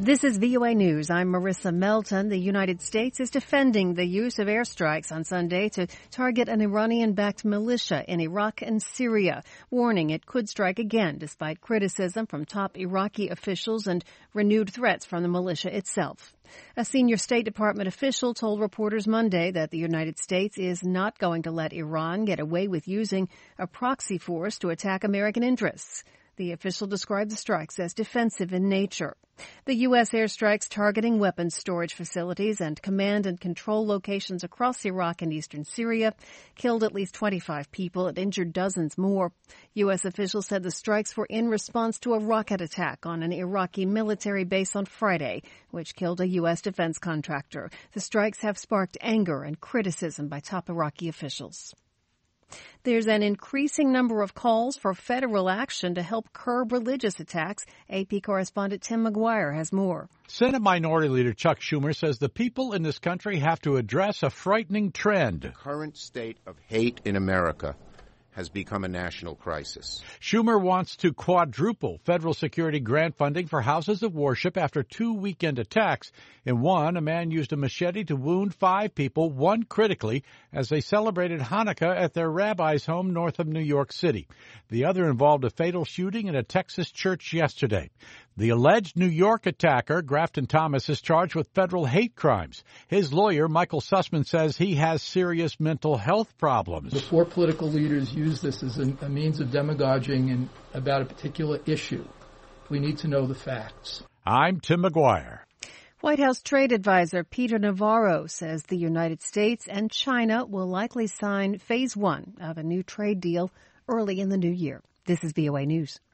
This is VOA News. I'm Marissa Melton. The United States is defending the use of airstrikes on Sunday to target an Iranian-backed militia in Iraq and Syria, warning it could strike again despite criticism from top Iraqi officials and renewed threats from the militia itself. A senior State Department official told reporters Monday that the United States is not going to let Iran get away with using a proxy force to attack American interests. The official described the strikes as defensive in nature. The U.S. airstrikes targeting weapons storage facilities and command and control locations across Iraq and eastern Syria killed at least 25 people and injured dozens more. U.S. officials said the strikes were in response to a rocket attack on an Iraqi military base on Friday, which killed a U.S. defense contractor. The strikes have sparked anger and criticism by top Iraqi officials. There's an increasing number of calls for federal action to help curb religious attacks. AP correspondent Tim McGuire has more. Senate Minority Leader Chuck Schumer says the people in this country have to address a frightening trend. The current state of hate in America has become a national crisis. Schumer wants to quadruple federal security grant funding for houses of worship after 2 weekend attacks. In one, a man used a machete to wound 5 people, one critically, as they celebrated Hanukkah at their rabbi's home north of New York City. The other involved a fatal shooting in a Texas church yesterday. The alleged New York attacker, Grafton Thomas, is charged with federal hate crimes. His lawyer, Michael Sussman, says he has serious mental health problems. Before political leaders use this as a means of demagoguing about a particular issue, we need to know the facts. I'm Tim McGuire. White House trade advisor Peter Navarro says the United States and China will likely sign phase 1 of a new trade deal early in the new year. This is VOA News.